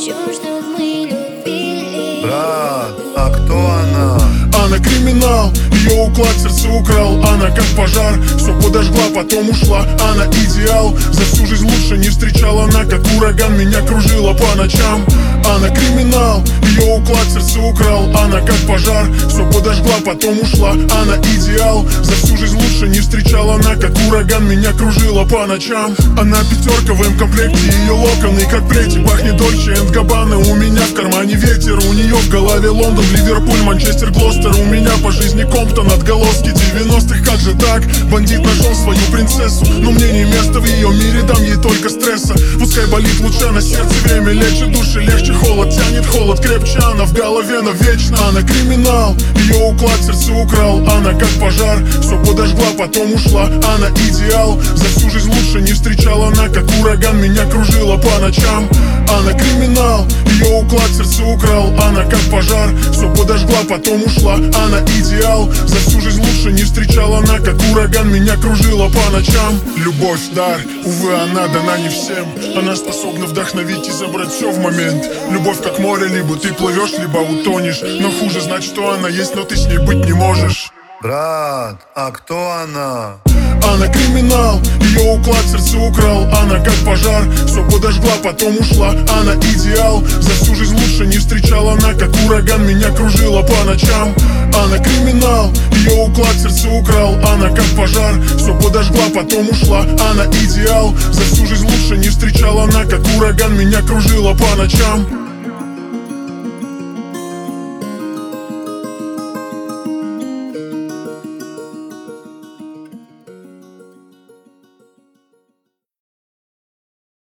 чем чтоб мы любили. Брат, а кто она? Она криминал, ее уклад сердце украл. Она как пожар, все подожгла, потом ушла. Она идеал, за всю жизнь лучше не встречала. Она как ураган, меня кружила по ночам. Она криминал, ее уклад сердце украл. Она как пожар, все подожгла, потом ушла. Она идеал, за всю жизнь лучше не встречала. Она как ураган, меня кружила по ночам. Она пятерка в М-комплекте, ее локоны как плети. Пахнет Дольче энд Габбана, у меня в кармане ветер. У нее в голове Лондон, Ливерпуль, Манчестер, Глостер. У меня по жизни Комптон, отголоски 90-х, как же так? Бандит нашел свою принцессу, но мне не место в ее мире, дам ей только стресса. Пускай болит лучше на сердце, время лечит души, легче холод, тянет холод крепче. Она в голове навечно, она криминал, ее уклад сердце украл. Она как пожар, все подожгла, потом ушла. Она идеал, за всю жизнь лучше не встречала. Она как ураган, меня кружила по ночам. Она криминал, ее уклад сердце украл. Она как пожар, все подожгла, потом ушла. Она идеал, за всю жизнь лучше не встречала. Она как ураган, меня кружила по ночам. Любовь дар, увы, она дана не всем. Она способна вдохновить и забрать все в момент. Любовь как море, либо ты плывешь, либо утонешь. Но хуже знать, что она есть, но ты с ней быть не можешь. Брат, а кто она? Она криминал, ее уклад сердце украл. Она как пожар, все подожгла, потом ушла. Она идеал, за всю жизнь лучше не встречала. Она как ураган, меня кружила по ночам. Она криминал, ее уклад сердце украл. Она как пожар, все подожгла, потом ушла. Она идеал, за всю жизнь лучше не встречала. Она как ураган, меня кружила по ночам.